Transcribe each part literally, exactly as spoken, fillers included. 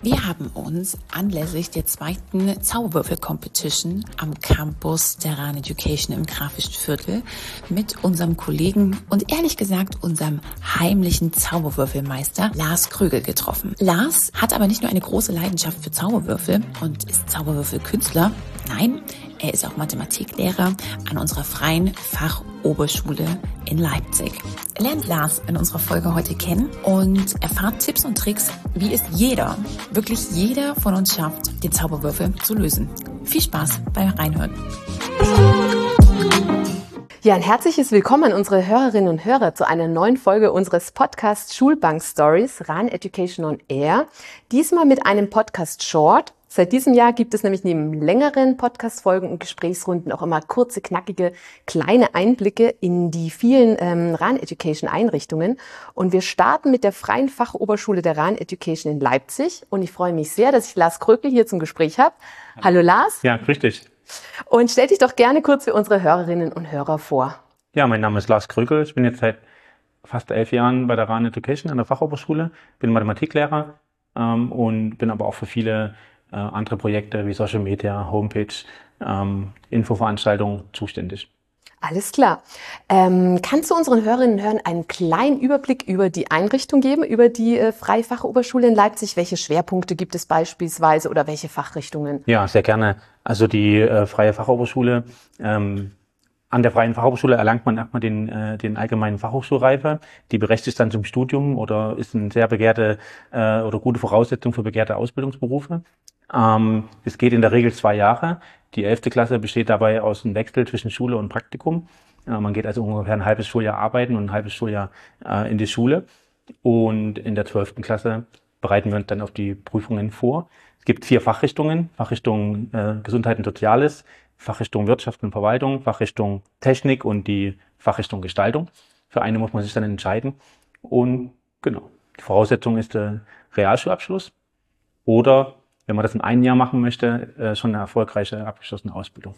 Wir haben uns anlässlich der zweiten Zauberwürfel-Competition am Campus der Rahn Education im Grafischen Viertel mit unserem Kollegen und ehrlich gesagt unserem heimlichen Zauberwürfelmeister Lars Krögel getroffen. Lars hat aber nicht nur eine große Leidenschaft für Zauberwürfel und ist Zauberwürfelkünstler. Nein, er ist auch Mathematiklehrer an unserer Freien Fachoberschule in Leipzig. Lernt Lars in unserer Folge heute kennen und erfahrt Tipps und Tricks, wie es jeder, wirklich jeder von uns schafft, den Zauberwürfel zu lösen. Viel Spaß beim Reinhören. Ja, ein herzliches Willkommen an unsere Hörerinnen und Hörer zu einer neuen Folge unseres Podcasts Schulbank Stories, Rahn Education on Air. Diesmal mit einem Podcast Short. Seit diesem Jahr gibt es nämlich neben längeren Podcast-Folgen und Gesprächsrunden auch immer kurze, knackige, kleine Einblicke in die vielen ähm, Rahn Education Einrichtungen. Und wir starten mit der Freien Fachoberschule der Rahn Education in Leipzig. Und ich freue mich sehr, dass ich Lars Krögel hier zum Gespräch habe. Hallo Lars. Ja, grüß dich. Und stell dich doch gerne kurz für unsere Hörerinnen und Hörer vor. Ja, mein Name ist Lars Krögel. Ich bin jetzt seit fast elf Jahren bei der Rahn Education an der Fachoberschule. Bin Mathematiklehrer ähm, und bin aber auch für viele äh, andere Projekte wie Social Media, Homepage, ähm, Infoveranstaltungen zuständig. Alles klar. Ähm, kannst du unseren Hörerinnen und Hörern einen kleinen Überblick über die Einrichtung geben, über die äh, Freie Fachoberschule in Leipzig? Welche Schwerpunkte gibt es beispielsweise oder welche Fachrichtungen? Ja, sehr gerne. Also die äh, Freie Fachoberschule, ähm, an der Freien Fachoberschule erlangt man erstmal den, äh, den allgemeinen Fachhochschulreife. Die berechtigt dann zum Studium oder ist eine sehr begehrte äh, oder gute Voraussetzung für begehrte Ausbildungsberufe. Ähm, es geht in der Regel zwei Jahre. Die elfte Klasse besteht dabei aus einem Wechsel zwischen Schule und Praktikum. Äh, man geht also ungefähr ein halbes Schuljahr arbeiten und ein halbes Schuljahr äh, in die Schule. Und in der zwölften Klasse bereiten wir uns dann auf die Prüfungen vor. Es gibt vier Fachrichtungen. Fachrichtung äh, Gesundheit und Soziales, Fachrichtung Wirtschaft und Verwaltung, Fachrichtung Technik und die Fachrichtung Gestaltung. Für eine muss man sich dann entscheiden. Und genau, die Voraussetzung ist der Realschulabschluss oder, wenn man das in einem Jahr machen möchte, äh, schon eine erfolgreiche abgeschlossene Ausbildung.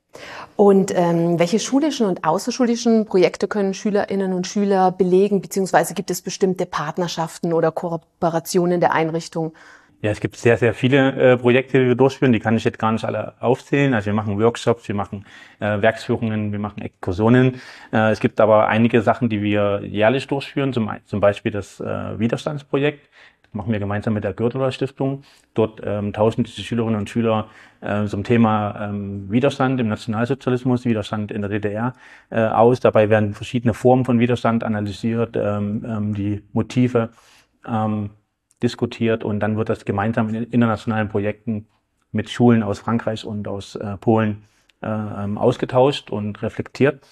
Und ähm, welche schulischen und außerschulischen Projekte können Schülerinnen und Schüler belegen, beziehungsweise gibt es bestimmte Partnerschaften oder Kooperationen der Einrichtung? Ja, es gibt sehr, sehr viele äh, Projekte, die wir durchführen. Die kann ich jetzt gar nicht alle aufzählen. Also wir machen Workshops, wir machen äh, Werksführungen, wir machen Exkursionen. Äh, es gibt aber einige Sachen, die wir jährlich durchführen, zum, zum Beispiel das äh, Widerstandsprojekt. Das machen wir gemeinsam mit der Gördeler Stiftung. Dort ähm, tauschen die Schülerinnen und Schüler äh, zum Thema ähm, Widerstand im Nationalsozialismus, Widerstand in der D D R äh, aus. Dabei werden verschiedene Formen von Widerstand analysiert, ähm, ähm, die Motive ähm, diskutiert und dann wird das gemeinsam in internationalen Projekten mit Schulen aus Frankreich und aus äh, Polen äh, ähm, ausgetauscht und reflektiert.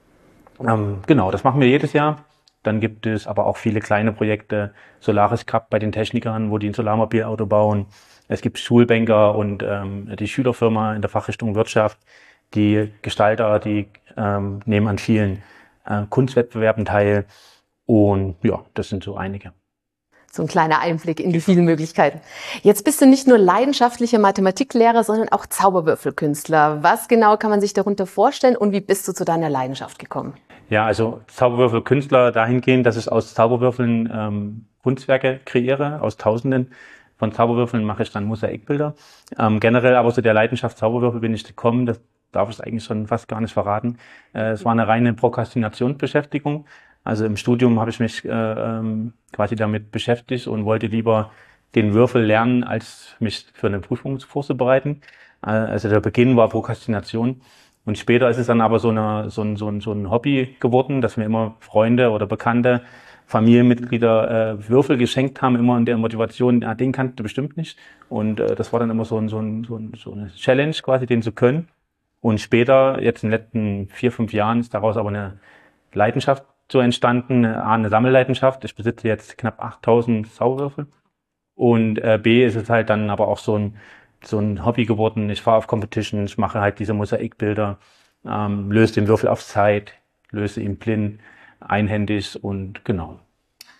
Ähm, genau, das machen wir jedes Jahr. Dann gibt es aber auch viele kleine Projekte, Solaris Cup bei den Technikern, wo die ein Solarmobilauto bauen. Es gibt Schulbanker und ähm, die Schülerfirma in der Fachrichtung Wirtschaft. Die Gestalter, die ähm, nehmen an vielen äh, Kunstwettbewerben teil. Und ja, das sind so einige. So ein kleiner Einblick in die vielen Möglichkeiten. Jetzt bist du nicht nur leidenschaftlicher Mathematiklehrer, sondern auch Zauberwürfelkünstler. Was genau kann man sich darunter vorstellen und wie bist du zu deiner Leidenschaft gekommen? Ja, also Zauberwürfelkünstler dahingehend, dass ich aus Zauberwürfeln ähm, Kunstwerke kreiere, aus Tausenden von Zauberwürfeln mache ich dann Mosaikbilder. Ähm, generell aber zu der Leidenschaft Zauberwürfel bin ich gekommen, das darf ich eigentlich schon fast gar nicht verraten. Äh, es war eine reine Prokrastinationsbeschäftigung. Also im Studium habe ich mich äh, ähm, quasi damit beschäftigt und wollte lieber den Würfel lernen, als mich für eine Prüfung vorzubereiten. Äh, also der Beginn war Prokrastination. Und später ist es dann aber so, eine, so, ein, so, ein, so ein Hobby geworden, dass mir immer Freunde oder Bekannte, Familienmitglieder äh, Würfel geschenkt haben, immer in der Motivation, ja, den kannst du bestimmt nicht. Und äh, das war dann immer so, ein, so, ein, so, ein, so eine Challenge quasi, den zu können. Und später, jetzt in den letzten vier, fünf Jahren, ist daraus aber eine Leidenschaft so entstanden, A, eine Sammelleidenschaft. Ich besitze jetzt knapp achttausend Zauberwürfel. Und äh, B, ist es halt dann aber auch so ein, so ein Hobby geworden. Ich fahre auf Competition, ich mache halt diese Mosaikbilder, ähm, löse den Würfel auf Zeit, löse ihn blind, einhändig und genau.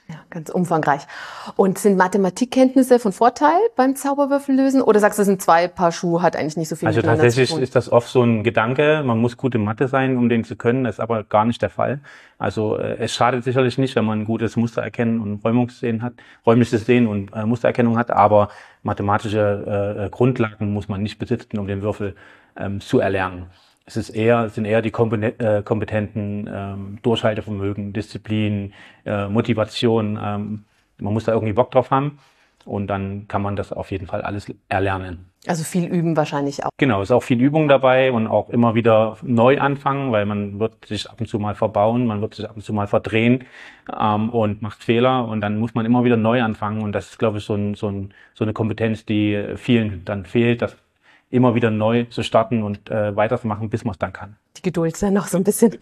Ja, ganz umfangreich. Und sind Mathematikkenntnisse von Vorteil beim Zauberwürfellösen? Oder sagst du, das sind zwei Paar Schuhe, hat eigentlich nicht so viel Also miteinander zu tun? tatsächlich ist das oft so ein Gedanke, man muss gut in Mathe sein, um den zu können, das ist aber gar nicht der Fall. Also äh, es schadet sicherlich nicht, wenn man ein gutes Mustererkennen und Räumungssehen hat, räumliches Sehen und äh, Mustererkennung hat, aber mathematische äh, Grundlagen muss man nicht besitzen, um den Würfel ähm, zu erlernen. Es ist eher, es sind eher die Kompetenten, ähm, Durchhaltevermögen, Disziplin, äh, Motivation. Ähm, man muss da irgendwie Bock drauf haben und dann kann man das auf jeden Fall alles erlernen. Also viel üben wahrscheinlich auch. Genau, ist auch viel Übung dabei und auch immer wieder neu anfangen, weil man wird sich ab und zu mal verbauen, man wird sich ab und zu mal verdrehen ähm, und macht Fehler und dann muss man immer wieder neu anfangen und das ist, glaube ich, so, ein, so, ein, so eine Kompetenz, die vielen dann fehlt, dass immer wieder neu zu starten und äh, weiterzumachen, bis man es dann kann. Die Geduld ist ja noch so ein bisschen.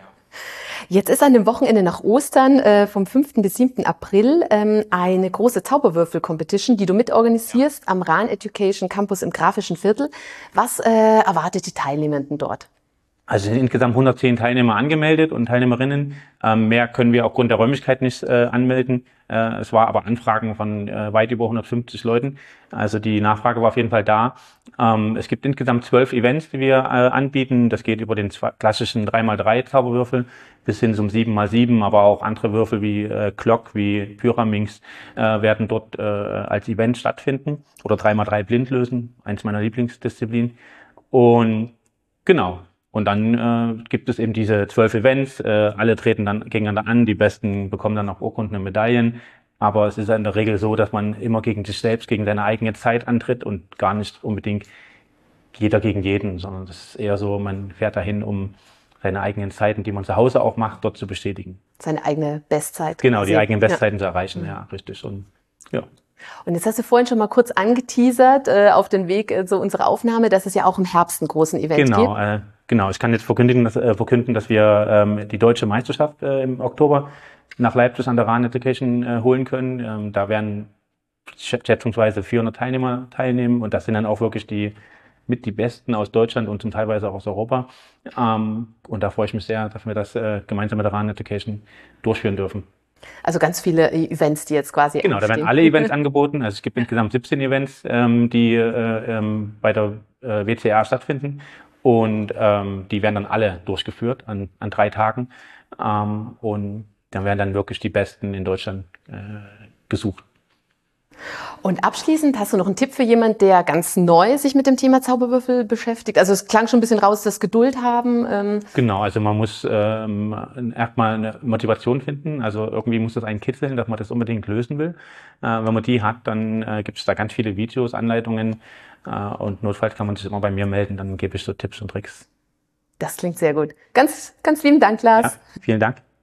Jetzt ist an dem Wochenende nach Ostern äh, vom fünften bis siebten April ähm, eine große Zauberwürfel-Competition, die du mitorganisierst am Rahn Education Campus im Grafischen Viertel. Was äh, erwartet die Teilnehmenden dort? Also sind insgesamt hundertzehn Teilnehmer angemeldet und Teilnehmerinnen. Ähm, mehr können wir aufgrund der Räumlichkeit nicht äh, anmelden. Äh, es war aber Anfragen von äh, weit über hundertfünfzig Leuten. Also die Nachfrage war auf jeden Fall da. Ähm, es gibt insgesamt zwölf Events, die wir äh, anbieten. Das geht über den zwei, klassischen drei mal drei Zauberwürfel bis hin zum sieben mal sieben, aber auch andere Würfel wie äh, Clock, wie Pyraminx äh, werden dort äh, als Event stattfinden. Oder drei mal drei Blindlösen, eins meiner Lieblingsdisziplinen. Und genau. Und dann äh, gibt es eben diese zwölf Events, äh, alle treten dann gegeneinander an, die Besten bekommen dann auch Urkunden und Medaillen. Aber es ist in der Regel so, dass man immer gegen sich selbst, gegen seine eigene Zeit antritt und gar nicht unbedingt jeder gegen jeden, sondern das ist eher so, man fährt dahin, um seine eigenen Zeiten, die man zu Hause auch macht, dort zu bestätigen. Seine eigene Bestzeit. Genau, die quasi. eigenen Bestzeiten Ja. zu erreichen, ja, richtig. Und ja. Und jetzt hast du vorhin schon mal kurz angeteasert äh, auf den Weg äh, zu unserer Aufnahme, dass es ja auch im Herbst einen großen Event Genau, gibt. äh, genau. Ich kann jetzt verkündigen, dass, äh, verkünden, dass wir ähm, die deutsche Meisterschaft äh, im Oktober nach Leipzig an der Rahn Education äh, holen können. Ähm, da werden schätzungsweise vierhundert Teilnehmer teilnehmen und das sind dann auch wirklich die mit die Besten aus Deutschland und zum Teilweise auch aus Europa. Ähm, und da freue ich mich sehr, dass wir das äh, gemeinsam mit der Rahn Education durchführen dürfen. Also ganz viele Events, die jetzt quasi Genau, da werden alle Events angeboten. Also es gibt insgesamt siebzehn Events, ähm, die äh, ähm, bei der äh, W C A stattfinden. Und ähm, die werden dann alle durchgeführt an, an drei Tagen. Ähm, und dann werden dann wirklich die Besten in Deutschland äh, gesucht. Und abschließend, hast du noch einen Tipp für jemanden, der ganz neu sich mit dem Thema Zauberwürfel beschäftigt? Also es klang schon ein bisschen raus, das Geduld haben. Ähm. Genau, also man muss ähm, erstmal eine Motivation finden. Also irgendwie muss das einen kitzeln, dass man das unbedingt lösen will. Äh, wenn man die hat, dann äh, gibt es da ganz viele Videos, Anleitungen. Äh, und notfalls kann man sich immer bei mir melden, dann gebe ich so Tipps und Tricks. Das klingt sehr gut. Ganz, ganz lieben Dank, Lars. Ja, vielen Dank.